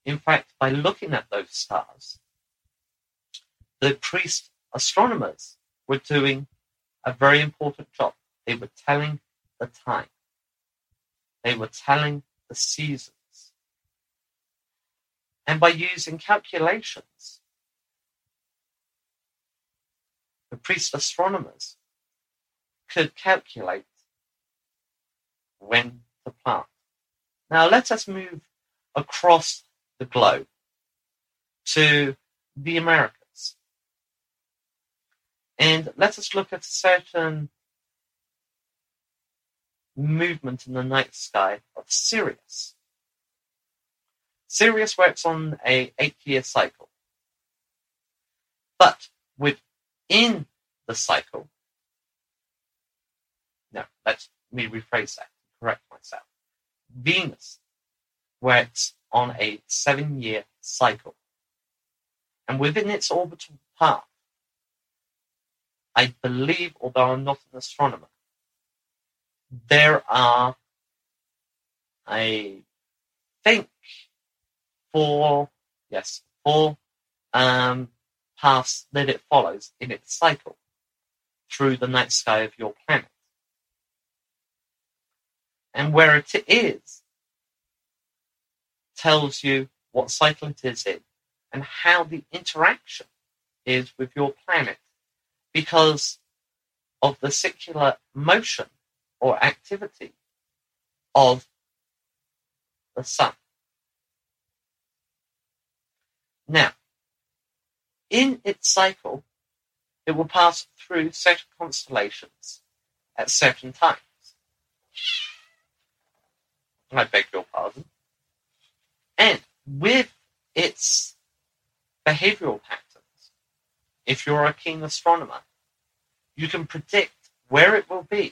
In fact, by looking at those stars, the priest astronomers were doing a very important job. They were telling the time. They were telling the seasons. And by using calculations, the priest astronomers could calculate when to plant. Now let us move across the globe to the Americas. And let us look at a certain movement in the night sky of Sirius. Sirius works on an 8-year cycle. But within the cycle, no, let me rephrase that, correct myself. Venus works on a 7-year cycle. And within its orbital path, I believe, although I'm not an astronomer, there are, I think, four paths that it follows in its cycle through the night sky of your planet. And where it is tells you what cycle it is in and how the interaction is with your planet because of the circular motion or activity of the sun. Now, in its cycle, it will pass through certain constellations at certain times. I beg your pardon. And with its behavioral patterns, if you're a keen astronomer, you can predict where it will be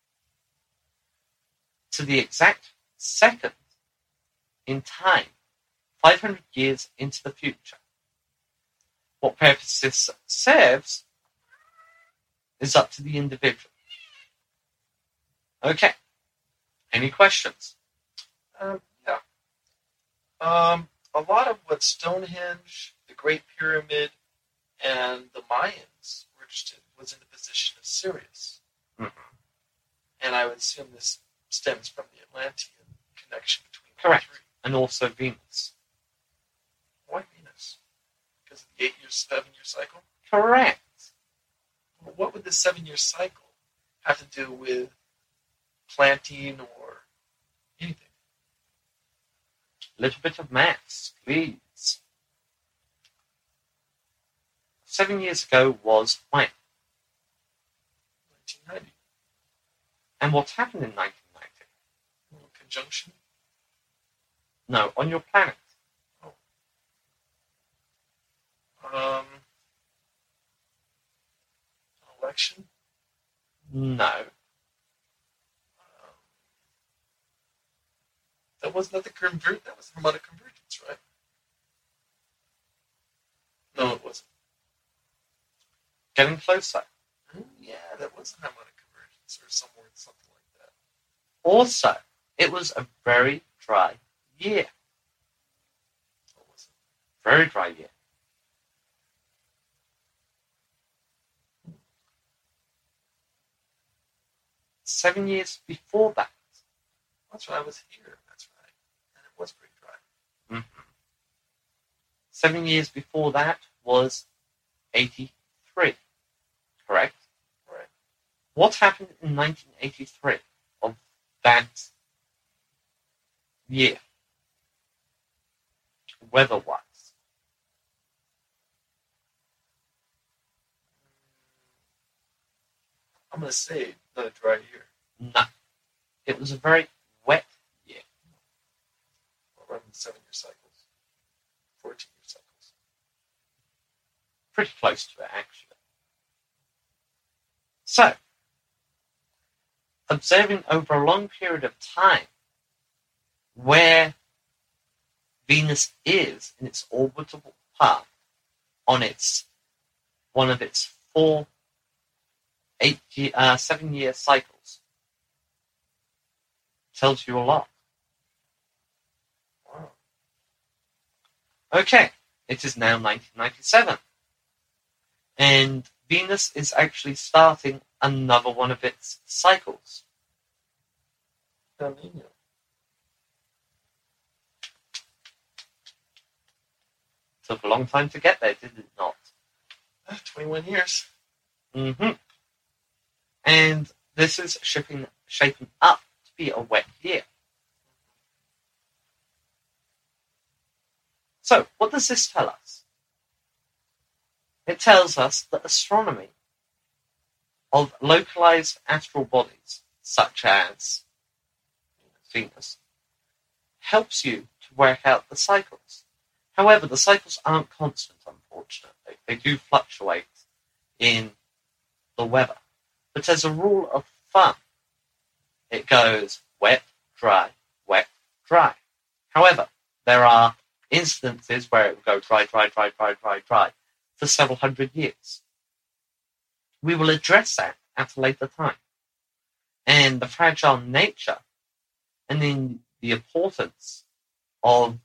to the exact second in time, 500 years into the future. What purpose this serves is up to the individual. Okay. Any questions? Yeah. A lot of what Stonehenge, the Great Pyramid, and the Mayans were interested in was in the position of Sirius. Mm-hmm. And I would assume this stems from the Atlantean connection between Correct. the three. And also Venus. Why Venus? Because of the 7-year cycle? Correct. Well, what would the 7-year cycle have to do with planting or anything? A little bit of maths, please. 7 years ago was when? 1990. And what happened in 1990? A little conjunction? No, on your planet. An election? No. That was not the convert. That was harmonic convergence, right? No, it wasn't. Getting closer. Yeah, that was harmonic convergence or something like that. Also, it was a very dry year. What was it? Very dry year. Seven years before that. That's right. I was here. That's right, and it was pretty dry. Mm-hmm. 7 years before that was 83. Correct? Right. What happened in 1983 of that year, weather-wise? I'm going to say not a dry year. No. It was a very wet year. Around 7-year cycles. 14-year cycles. Pretty close to it, actually. So, observing over a long period of time where Venus is in its orbital path on one of its 7-year cycles tells you a lot. Wow. Okay, it is now 1997. And Venus is actually starting another one of its cycles. El Nino. Took a long time to get there, did it not? 21 years. Mm-hmm. And this is shaping up to be a wet year. So, what does this tell us? It tells us that astronomy of localized astral bodies, such as Venus, helps you to work out the cycles. However, the cycles aren't constant, unfortunately. They do fluctuate in the weather. But as a rule of thumb, it goes wet, dry, wet, dry. However, there are instances where it will go dry, dry, dry, dry, dry, dry for several hundred years. We will address that at a later time. And the fragile nature and then the importance of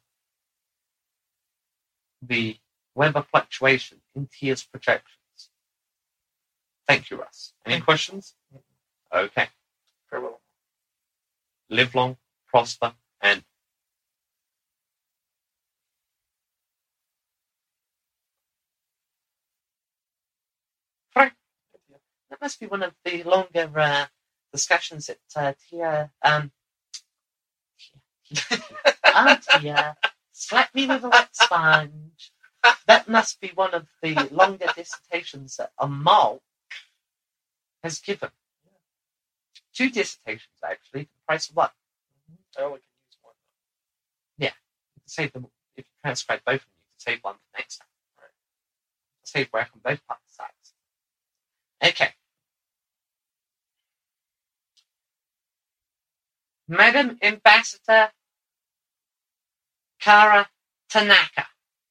the weather fluctuation in Tia's projections. Thank you, Russ. Any questions? Okay. Very well. Live long, prosper, and Frank. That must be one of the longer discussions that Tia Tia slap me with a wet sponge. That must be one of the longer dissertations that Amal has given. 2 dissertations, actually, for the price of 1. I only can use 1. Yeah. You can save them, if you transcribe both of them, you can save one for next time. Right. Save work on both parts sides. Okay. Madam Ambassador Kara Tanaka.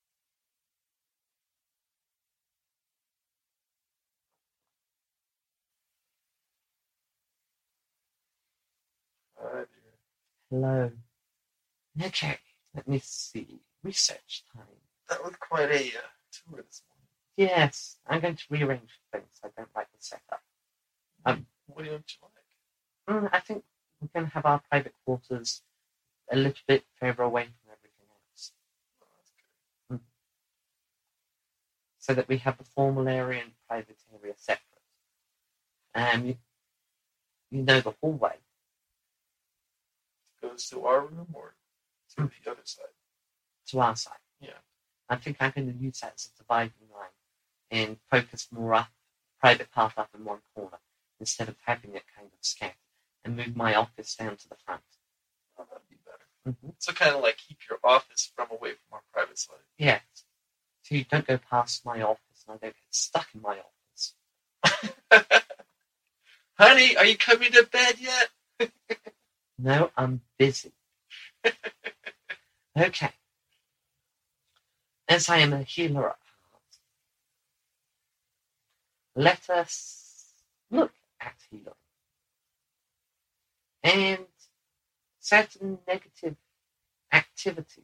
Hello. Okay, let me see. Research time. That was quite a tour this morning. Yes, I'm going to rearrange things. I don't like the setup. What don't you like? I think we're going to have our private quarters a little bit further away from everything else. Oh, that's good. So that we have the formal area and private area separate. You know the hallway. Goes to our room or to the other side? To our side. Yeah. I think I'm going to use that as a dividing line and focus more up, private path up in one corner instead of having it kind of scattered, and move my office down to the front. Oh, that'd be better. Mm-hmm. So kind of like keep your office from away from our private side. Yeah. So you don't go past my office and I don't get stuck in my office. Honey, are you coming to bed yet? No, I'm busy. Okay. As I am a healer at heart, let us look at healing. And certain negative activities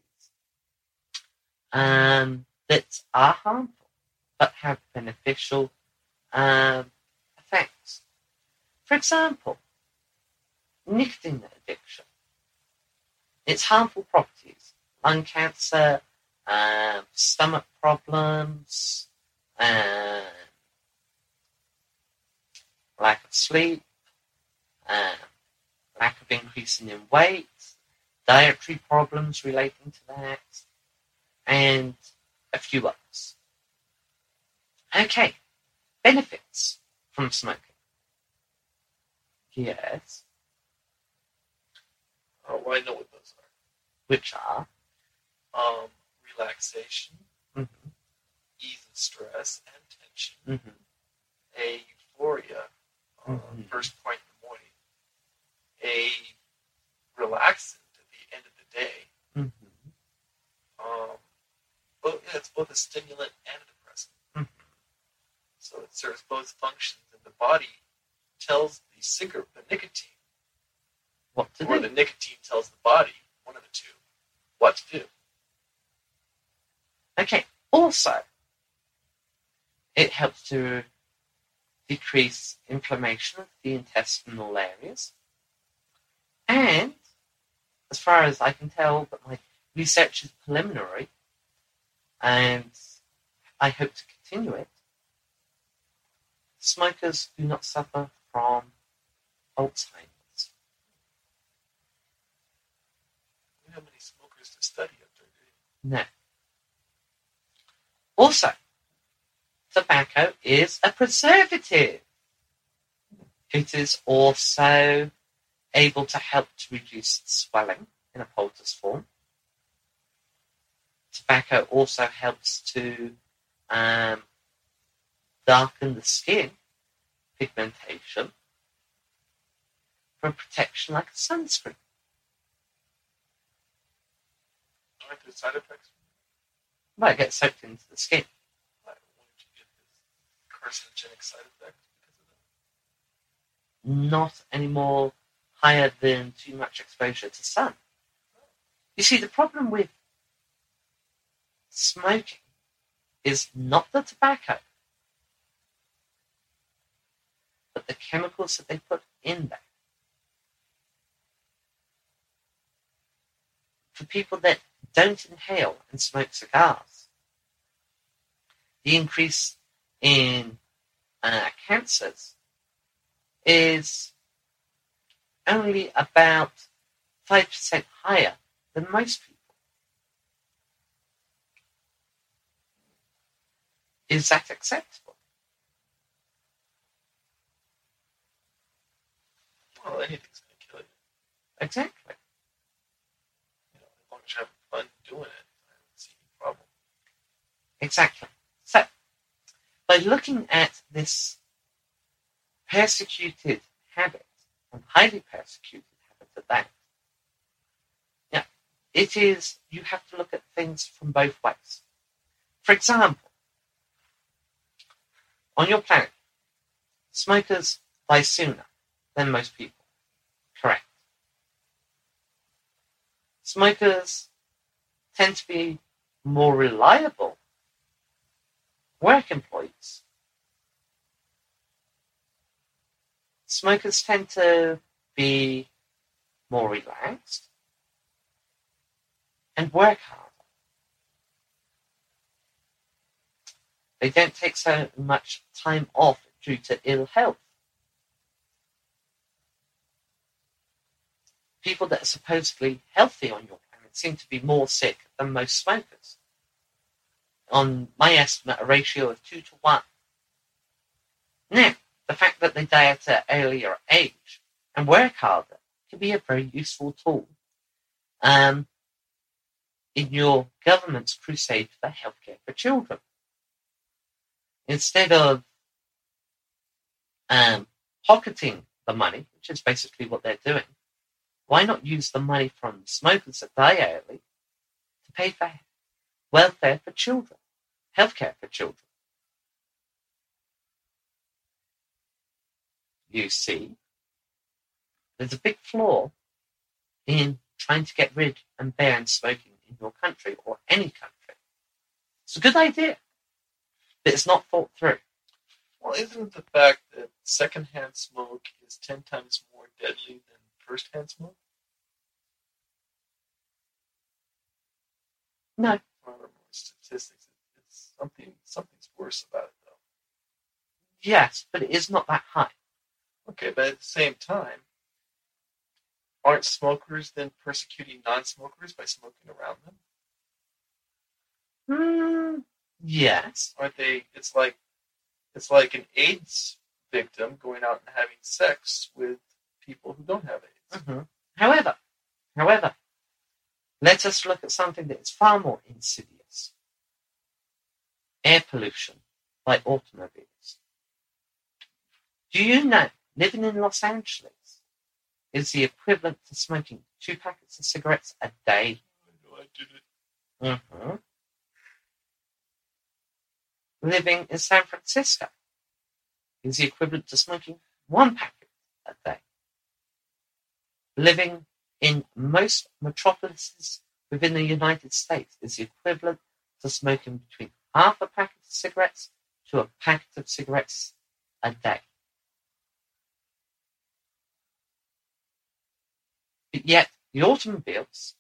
that are harmful but have beneficial effects. For example, nicotine addiction. Its harmful properties: lung cancer, stomach problems, lack of sleep, lack of increasing in weight, dietary problems relating to that, and a few others. Okay, benefits from smoking. Yes. Oh, well, I know what those are. Which are? Relaxation, Mm-hmm. ease of stress and tension, Mm-hmm. a euphoria, Mm-hmm. first point in the morning, a relaxant at the end of the day. Mm-hmm. It's both a stimulant and a depressant. Mm-hmm. So it serves both functions, and the body tells the nicotine, What to or do? the nicotine tells the body, one of the two, what to do. Okay, also, it helps to decrease inflammation of the intestinal areas. And, as far as I can tell, but my research is preliminary, and I hope to continue it, smokers do not suffer from Alzheimer's. We don't have many smokers to study up there, do you? No. Also, tobacco is a preservative. It is also able to help to reduce swelling in a poultice form. Tobacco also helps to darken the skin, pigmentation, for protection like a sunscreen. Aren't there side effects? Well, it gets soaked into the skin. Why wouldn't you get this carcinogenic side effects because of that? Not any more higher than too much exposure to sun. You see, the problem with smoking is not the tobacco, but the chemicals that they put in there. For people that don't inhale and smoke cigars, the increase in cancers is only about 5% higher than most people. Is that acceptable? Well, anything's going to kill you. Exactly. You know, as long as you're having fun doing it, I don't see any problem. Exactly. So, by looking at this persecuted habit, and highly persecuted habit at that, yeah, it is, you have to look at things from both ways. For example, on your planet, smokers die sooner than most people. Correct. Smokers tend to be more reliable work employees. Smokers tend to be more relaxed and work harder. They don't take so much time off due to ill health. People that are supposedly healthy on your planet seem to be more sick than most smokers. On my estimate, a ratio of 2 to 1. Now, the fact that they die at an earlier age and work harder can be a very useful tool in your government's crusade for healthcare for children. Instead of pocketing the money, which is basically what they're doing, why not use the money from smokers that die early to pay for welfare for children, healthcare for children? You see, there's a big flaw in trying to get rid and ban smoking in your country or any country. It's a good idea, but it's not thought through. Well, isn't it the fact that secondhand smoke is 10 times more deadly than first-hand smoke? No. I don't remember statistics. It's something's worse about it, though. Yes, but it is not that high. Okay, but at the same time, aren't smokers then persecuting non-smokers by smoking around them? Yes. Aren't they? It's like an AIDS victim going out and having sex with people who don't have AIDS. Mm-hmm. However, let us look at something that is far more insidious. Air pollution by automobiles. Do you know, living in Los Angeles is the equivalent to smoking 2 packets of cigarettes a day? I know I did it. Mm-hmm. Living in San Francisco is the equivalent to smoking 1 packet a day. Living in most metropolises within the United States is the equivalent to smoking between half a packet of cigarettes to a packet of cigarettes a day. But yet, the automobiles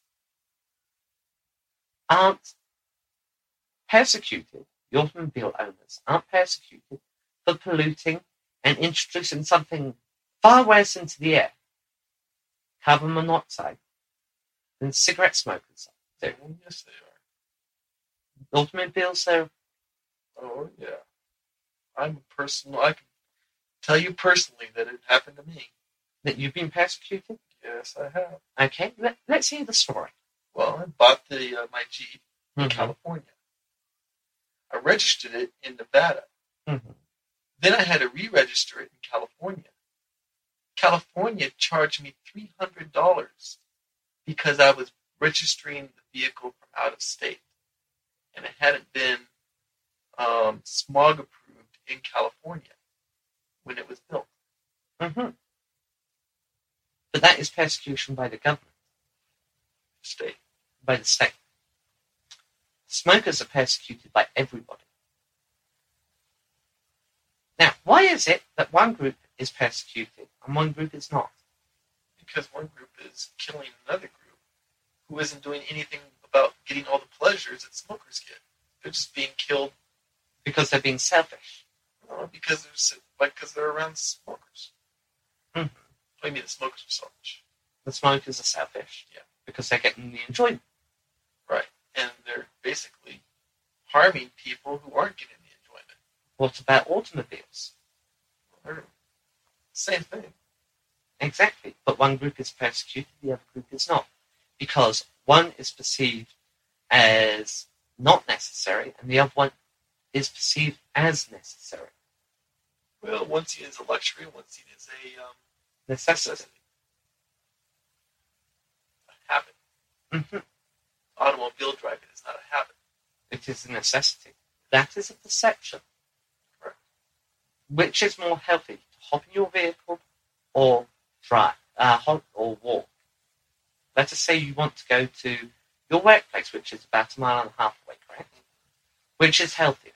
aren't persecuted, the automobile owners aren't persecuted for polluting and introducing something far worse into the air, carbon monoxide, than cigarette smokers do. Well, yes, they are. Automobiles are... Oh, yeah. I can tell you personally that it happened to me. That you've been persecuted? Yes, I have. Okay, let's hear the story. Well, I bought my Jeep in Mhm. California. I registered it in Nevada. Mhm. Then I had to re-register it in California. California charged me $300 because I was registering the vehicle from out of state. And it hadn't been smog approved in California when it was built. Mhm. But that is persecution by the government, State. by the state. Smokers are persecuted by everybody. Now, why is it that one group is persecuted and one group is not? Because one group is killing another group who isn't doing anything about getting all the pleasures that smokers get. They're just being killed Because they're being selfish. because they're around smokers. Mhm. What do you mean the smokers are selfish? The smokers are selfish. Yeah. Because they're getting the enjoyment. Right. And they're basically harming people who aren't getting the enjoyment. What about automobiles? They're same thing. Exactly. But one group is persecuted, the other group is not. Because one is perceived as not necessary and the other one is perceived as necessary. Well, one seen as a luxury, one seen as a Necessity. A habit. Mhm. Automobile driving is not a habit. It is a necessity. That is a perception. Correct. Which is more healthy, to hop in your vehicle or drive, or walk? Let us say you want to go to your workplace, which is about 1.5 miles away, correct? Which is healthier?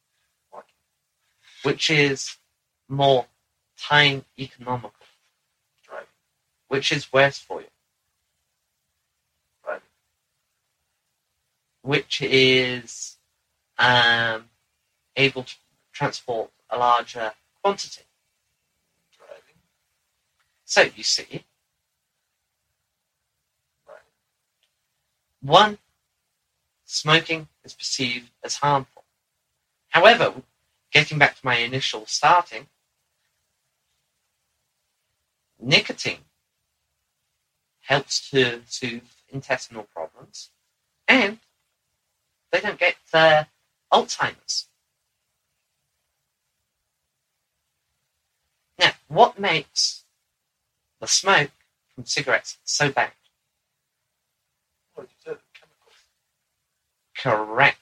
Which is more time economical? Driving. Which is worse for you? Driving. Which is able to transport a larger quantity? Driving. So, you see, Right. one, smoking is perceived as harmful. However, getting back to my initial starting, nicotine helps to soothe intestinal problems, and they don't get Alzheimer's. Now, what makes the smoke from cigarettes so bad? What you said, chemicals. Correct.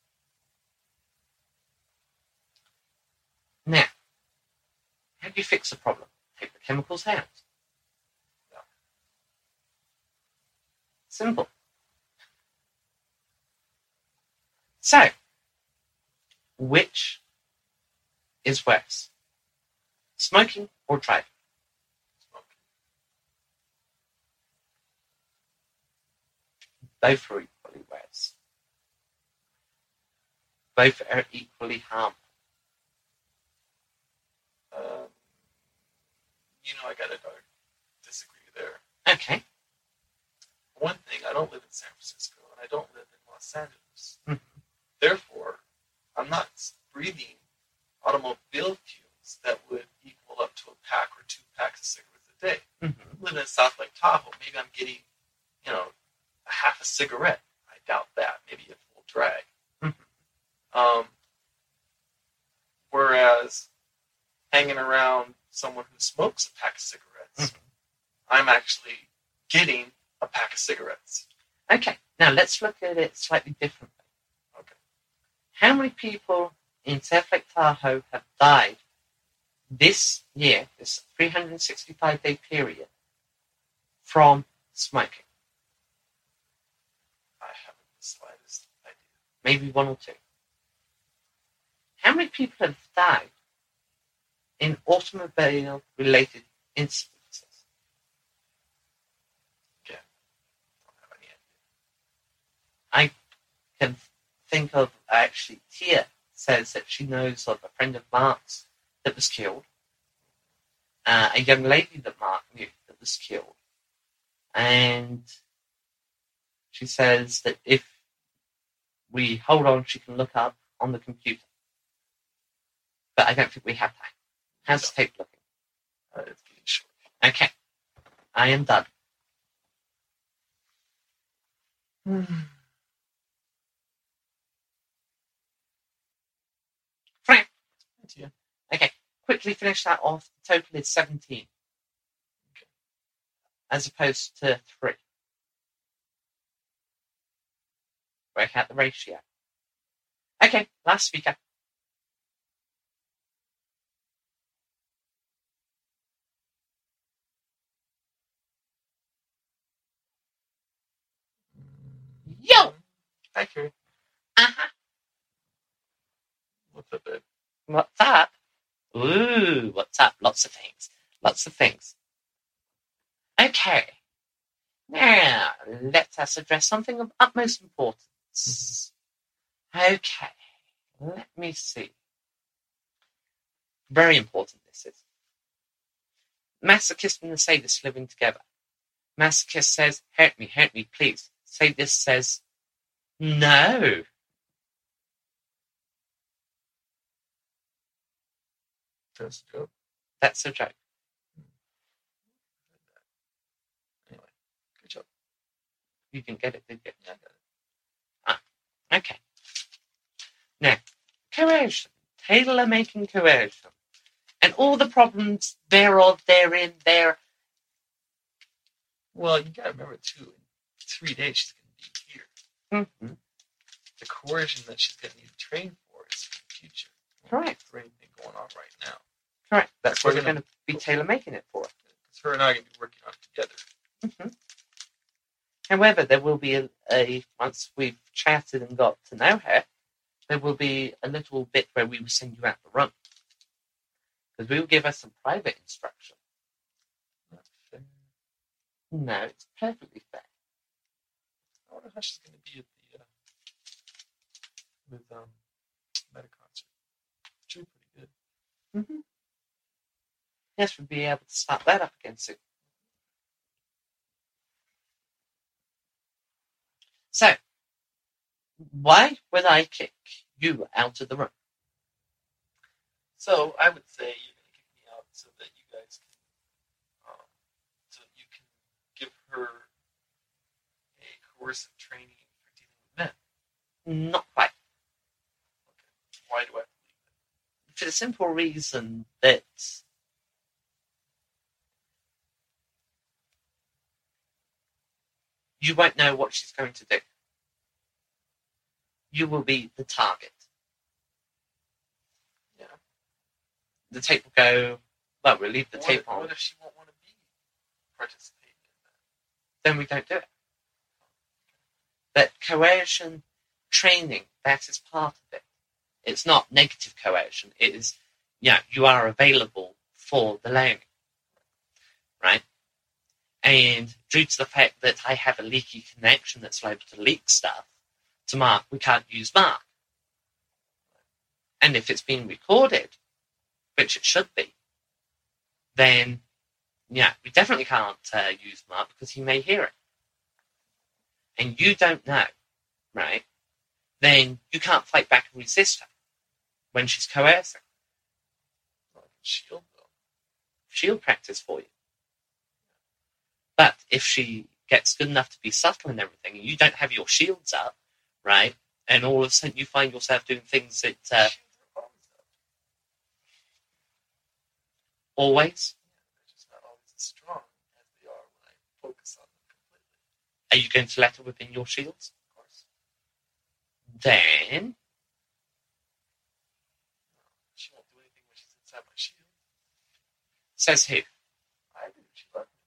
Now, how do you fix the problem? Take the chemicals out. Yeah. Simple. So, which is worse? Smoking or driving? Smoking. Both are equally worse. Both are equally harmful. I gotta disagree there. Okay. One thing, I don't live in San Francisco, and I don't live in Los Angeles. Mm-hmm. Therefore, I'm not breathing automobile fumes that would equal up to a pack or 2 packs of cigarettes a day. Mm-hmm. Living in South Lake Tahoe, maybe I'm getting, a half a cigarette. I doubt that. Maybe a full drag. Mm-hmm. Whereas hanging around someone who smokes a pack of cigarettes, mm-hmm. I'm actually getting a pack of cigarettes. Okay, now let's look at it slightly differently. Okay. How many people in South Lake Tahoe have died this year, this 365-day period, from smoking? I haven't the slightest idea. maybe one or two. How many people have died in automobile-related incidences? Yeah. Don't have any idea. I can think of, actually, Tia says that she knows of a friend of Mark's that was killed. A young lady that Mark knew that was killed. And she says that if we hold on, she can look up on the computer. But I don't think we have time. How's the tape looking? It's getting short. Okay. I am done. Frank. Yeah. Okay. Quickly finish that off. The total is 17. Okay. As opposed to 3. Work out the ratio. Okay. Last speaker. Yo! Hi, Carrie. Uh-huh. What's up, babe? What's up? Ooh, what's up? Lots of things. Lots of things. Okay. Now, let us address something of utmost importance. Okay. Let me see. Very important this is. Masochist and the sadist living together. Masochist says, hurt me, please. Sadist says, no. That's a joke. That's a joke. Anyway, good job. You didn't get it, did you? Yeah, I got it. Okay. Now, coercion. Tailor-making coercion. And all the problems thereof, therein, there. Well, you gotta remember, too, in 3 days she's gonna be here. Mm-hmm. The coercion that she's gonna need to train for is for the future. Correct. For anything going on right now. Correct. That's what We're we're going to be tailor-making it for. Because her and I are gonna be working on it together. Mm-hmm. However, there will be once we've chatted and got to know her, there will be a little bit where we will send you out the run. Because we will give her some private instruction. Not fair. No, it's perfectly fair. I wonder how she's gonna be at the with Meta concert. Should be pretty good. Mm-hmm. Yes, we'll be able to start that up again soon. So, why would I kick you out of the room? So I would say you're gonna kick me out so that you guys can, so that you can give her a coercive training for dealing with men. Not quite. Okay. Why do I believe that? For the simple reason that you won't know what she's going to do. You will be the target. Yeah. The tape will go, well, we'll leave the tape on. What if she won't want to be participating in that? Then we don't do it. But coercion training, that is part of it. It's not negative coercion. It is, you are available for the learning. Right? And due to the fact that I have a leaky connection that's liable to leak stuff to Mark, we can't use Mark. And if it's being recorded, which it should be, then, we definitely can't use Mark because he may hear it. And you don't know, right? Then you can't fight back and resist her when she's coercing. Well, I can shield though. Shield practice for you. But if she gets good enough to be subtle and everything, and you don't have your shields up, right? And all of a sudden you find yourself doing things that Shields are always up. always. They're just not always as strong as they are when I focus on them completely. Are you going to let her within your shields? Of course. Then She won't do anything when she's inside my shield. says who? I do. She loves me.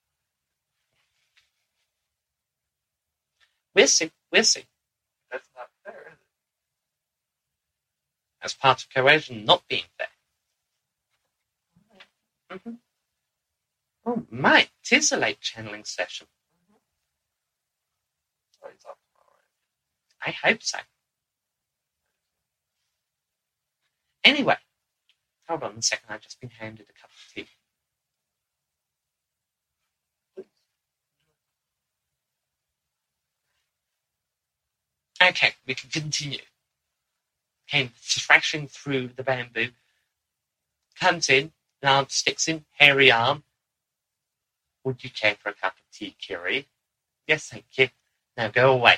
We'll see. We'll see. That's not fair, is it? as part of coercion not being fair. Mm-hmm. Oh, mate, it is a late channeling session. Oh, he's off tomorrow, I hope so. Anyway, hold on a second. I've just been handed a cup of tea. Okay, we can continue. Him thrashing through the bamboo. Comes in, an arm sticks in, hairy arm. Would you care for a cup of tea, Kiri? Yes, thank you. Now go away.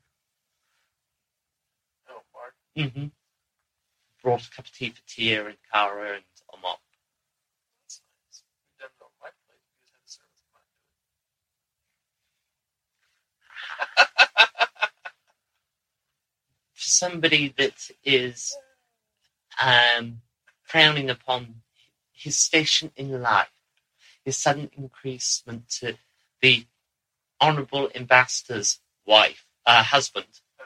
Oh, Mark. Mm-hmm. Brought a cup of tea for Tia and Cara and Omar. That's nice. We've done it on my plate. We just had a service come out and do it. For somebody that is frowning upon his station in life, his sudden increasement to the Honourable Ambassador's husband.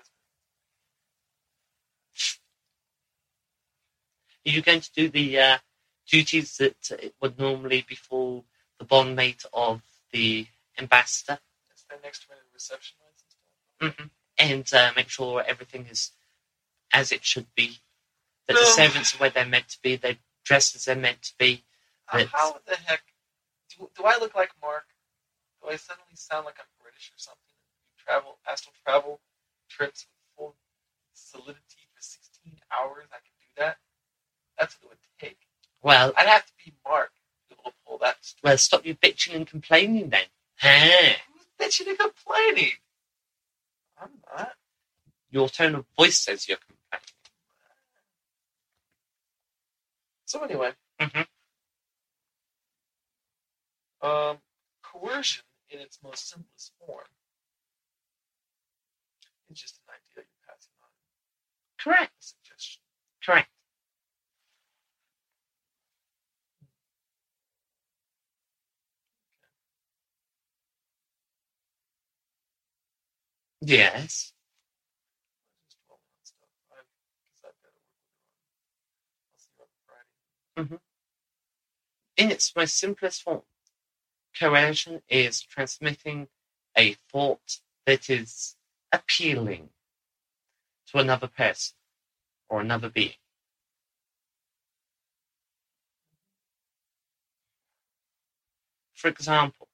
Are you going to do the duties that would normally befall the bondmate of the ambassador? Stand next to him in the reception lines and stuff. Mm-hmm. And make sure everything is as it should be. That the servants are where they're meant to be. They're dressed as they're meant to be. How the heck do I look like Mark? Do I suddenly sound like I'm British or something? You astral travel trips with full solidity for 16 hours. I can do that. That's what it would take. Well, I'd have to be Mark to be able to pull that. Well, stop your bitching and complaining then. Huh? Who's bitching and complaining? I'm not. Your tone of voice says you're complaining. So anyway, coercion in its most simplest form is just an idea you're passing on. Correct. A suggestion. Correct. Yes. Just dwelling on stuff. Because I've got to work with her on. I'll see you on Friday. In its most simplest form, coercion is transmitting a thought that is appealing to another person or another being. For example,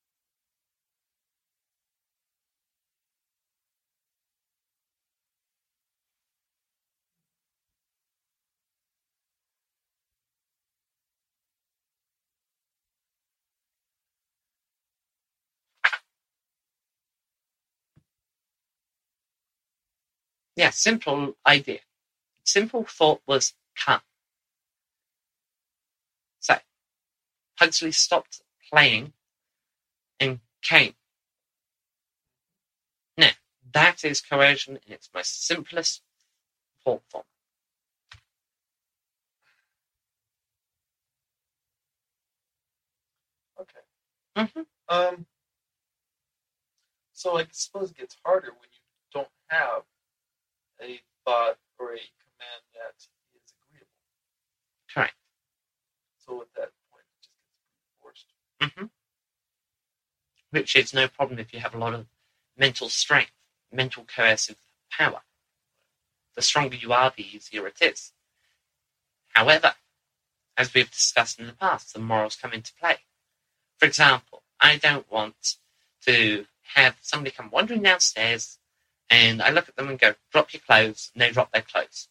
simple idea. Simple thought was come. So, Pugsley stopped playing and came. Now, that is coercion in its most simplest thought form. Okay. So I suppose it gets harder when you don't have a thought or a command that is agreeable. Correct. So at that point, it just gets forced. Which is no problem if you have a lot of mental strength, mental coercive power. The stronger you are, the easier it is. However, as we've discussed in the past, the morals come into play. For example, I don't want to have somebody come wandering downstairs and I look at them and go, drop your clothes, and they drop their clothes.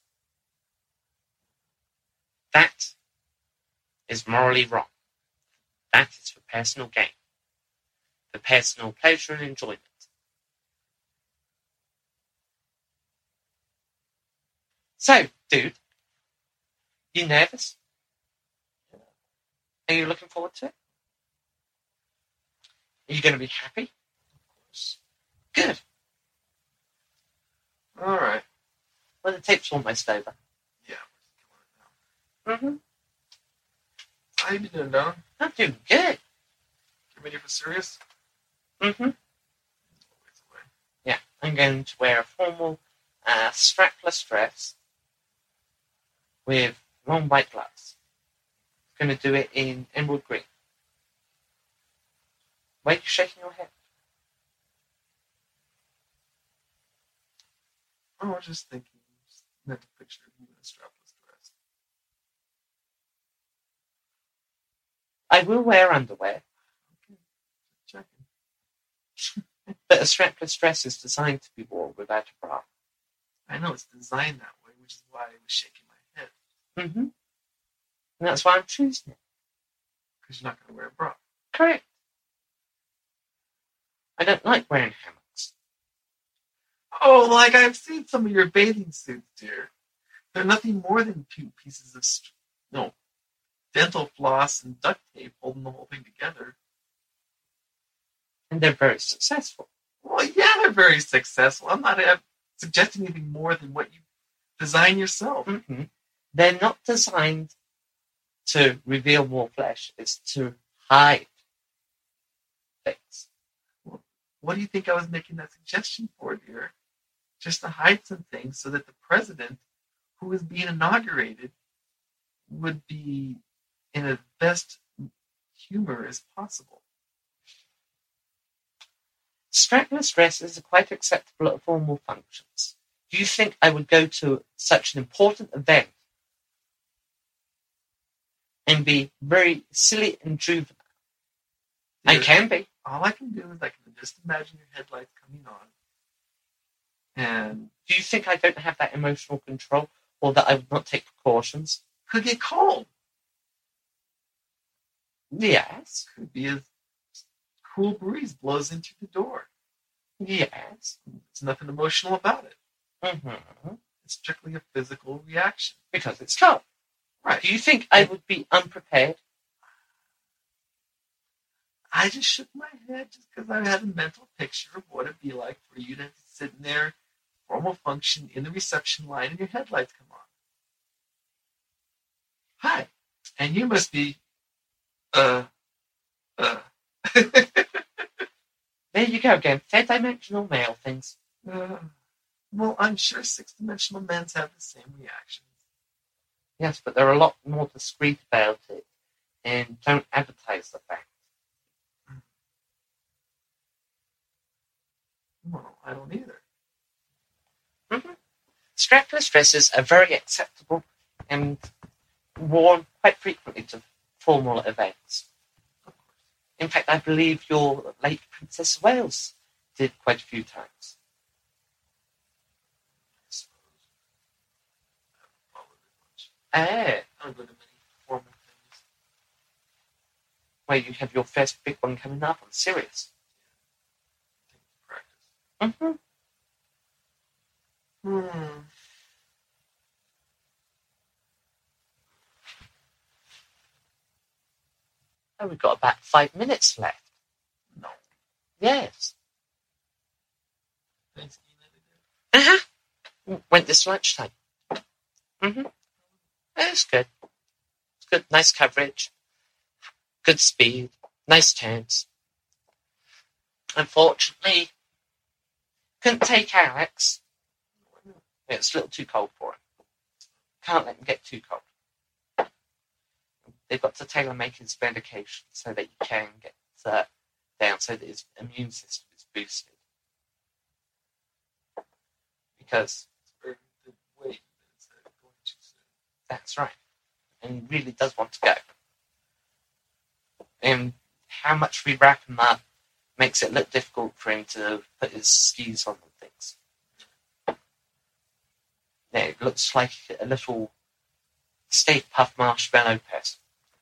That is morally wrong. That is for personal gain, for personal pleasure and enjoyment. So, dude, you nervous? Are you looking forward to it? Are you going to be happy? Of course. Good. All right. Well, the tape's almost over. Yeah, we're killing it now. How you been doing, Don? I'm doing good. You ready for serious? Always Always away. Yeah, I'm going to wear a formal strapless dress with long white gloves. I'm going to do it in emerald green. Why are you shaking your head? I was just thinking, just meant a picture of you in a strapless dress. I will wear underwear, Okay, checking. but a strapless dress is designed to be worn without a bra. I know it's designed that way, which is why I was shaking my head. Mm-hmm. And that's why I'm choosing it. Because you're not going to wear a bra. Correct. I don't like wearing hammocks. Oh, like I've seen some of your bathing suits, dear. They're nothing more than two pieces of, dental floss and duct tape holding the whole thing together. And they're very successful. Well, yeah, they're very successful. I'm not suggesting anything more than what you design yourself. Mm-hmm. They're not designed to reveal more flesh. It's to hide things. What do you think I was making that suggestion for, dear? Just to hide some things so that the president, who is being inaugurated, would be in the best humor as possible. Strapless dresses are quite acceptable at formal functions. Do you think I would go to such an important event and be very silly and juvenile? Dear, I can be. All I can do is I can just imagine your headlights coming on. And Do you think I don't have that emotional control, or that I would not take precautions? could get cold. Yes. Could be a cool breeze blows into the door. Yes. There's nothing emotional about it. Mm-hmm. It's strictly a physical reaction. Because it's cold. Right. Do you think I would be unprepared? I just shook my head just because I had a mental picture of what it'd be like for you to sit in there, formal function, in the reception line, and your headlights come on. Hi. And you must be, There you go again. Third-dimensional male things. well, I'm sure six-dimensional men have the same reactions. Yes, but they're a lot more discreet about it and don't advertise the fact. Well, I don't either. Mm-hmm. Strapless dresses are very acceptable and worn quite frequently to formal events. In fact, I believe your late Princess of Wales did quite a few times. I suppose. I haven't followed it much. Ah, I don't go to many formal things. where you have your first big one coming up. I'm serious. I think it's practice. Mm-hmm. Oh, we've got about 5 minutes left. No. Yes. Thanksgiving every day. Uh-huh. Went this lunchtime. Mm-hmm. It's good. It's good. Nice coverage. Good speed. Nice turns. Unfortunately, couldn't take Alex. It's a little too cold for him. Can't let him get too cold. They've got to tailor-make his medication so that he can get down, so that his immune system is boosted. Because It's very good weight instead of going too soon. that's right. And he really does want to go. And how much we wrap him up makes it look difficult for him to put his skis on and things. Yeah, it looks like a little Stay Puft Marshmallow person.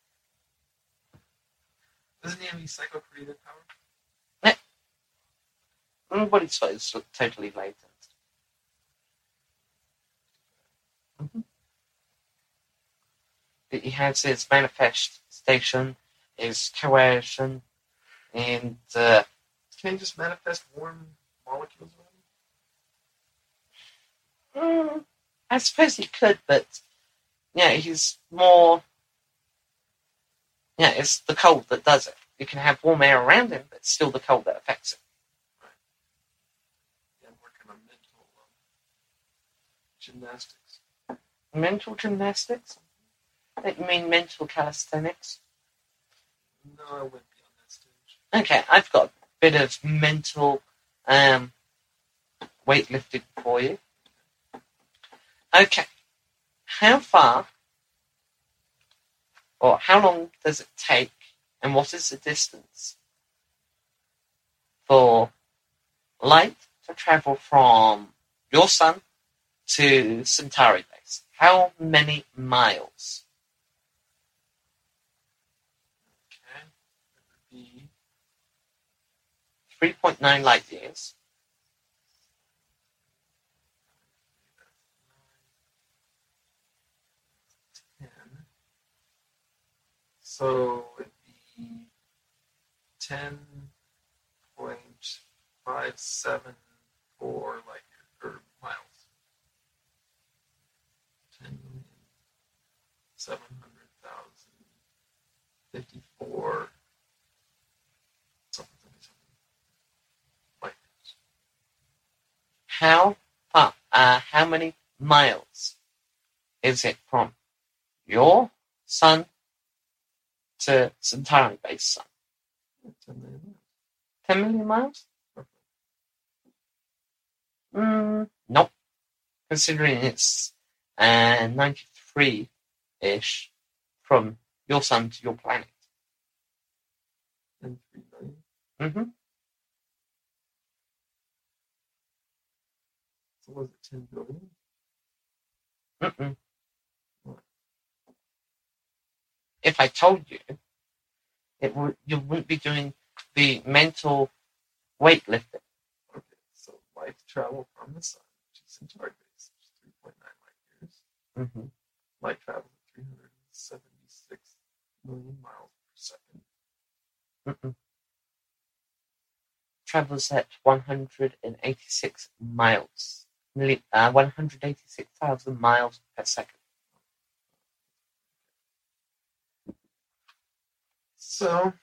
Doesn't he have any psycho-creative power? What he's got is totally latent. Mm-hmm. He has his manifestation, his coercion, and Can he just manifest warm molecules around him? I suppose he could, but yeah, he's more. Yeah, it's the cold that does it. You can have warm air around him, but it's still the cold that affects him. Right. Yeah, I'm working on mental gymnastics. Mental gymnastics? I think you mean mental calisthenics. No, I wouldn't be on that stage. Okay, I've got a bit of mental weightlifting for you. Okay, how far or how long does it take, and what is the distance for light to travel from your sun to Centauri base? How many miles? Okay. That would be 3.9 light years. 10. So it'd be 10.574 light years, or miles. 10,700,054 something light years. How many miles is it from your sun to Centauri base sun? 10 million miles. 10 million miles? Nope. Considering it's 93-ish from your sun to your planet. And 3 million. Mm-hmm. So was it 10 billion? Mm-mm. What? If I told you, you wouldn't be doing the mental weightlifting. Okay, so light travel from the sun to Centauri base, which is 3.9 light years. Mm-hmm. Light travels at 376 million miles per second. Mm-mm. Travels at 186 miles. 186,000 miles per second. So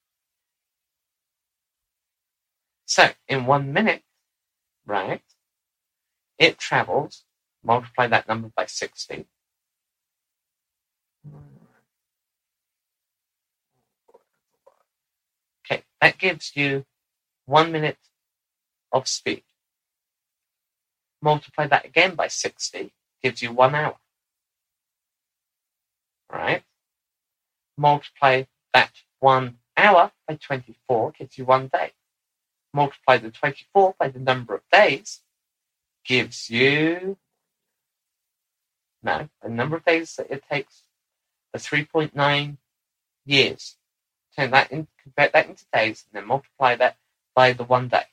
In 1 minute, right, it travels, multiply that number by 60. Okay, that gives you 1 minute of speed. Multiply that again by 60, gives you 1 hour. Right? Multiply that 1 hour by 24, gives you 1 day. Multiply the 24 by the number of days, gives you... No, the number of days that it takes, the 3.9 years. Convert that into days, and then multiply that by the 1 day.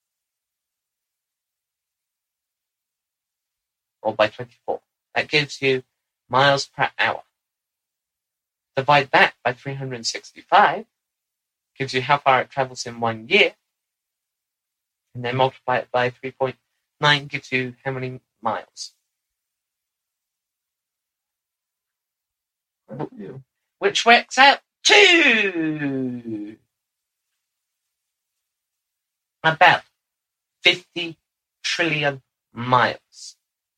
Or by 24. That gives you miles per hour. Divide that by 365, gives you how far it travels in 1 year, and then multiply it by 3.9, gives you how many miles. Which works out to about 50 trillion miles.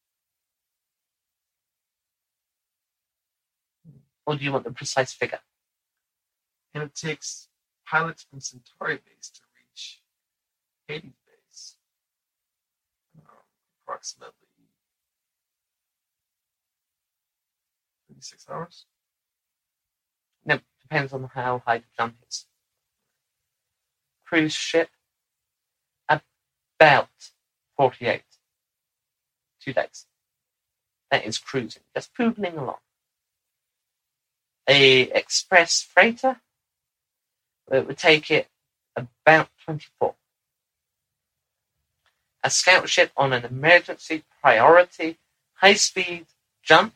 Or do you want the precise figure? And it takes pilots from Centauri base to reach Hades base. Approximately 36 hours. No, depends on how high the jump is. Cruise ship, about 48. 2 days. That is cruising, just poodling along. A express freighter, it would take it about 24. A scout ship on an emergency priority high-speed jump,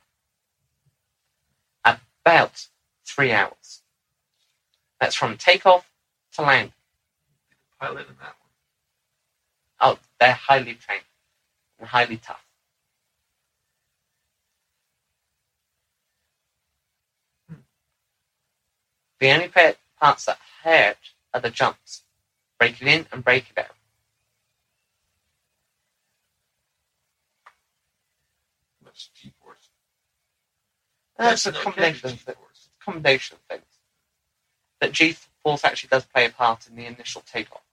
about 3 hours. That's from takeoff to land. The pilot in that one. Oh, they're highly trained and highly tough. The only parts that hurt are the jumps. Break it in and break it out. Much G-force. That's a no, combination heavy of G-force. combination of things. That G-force actually does play a part in the initial takeoff.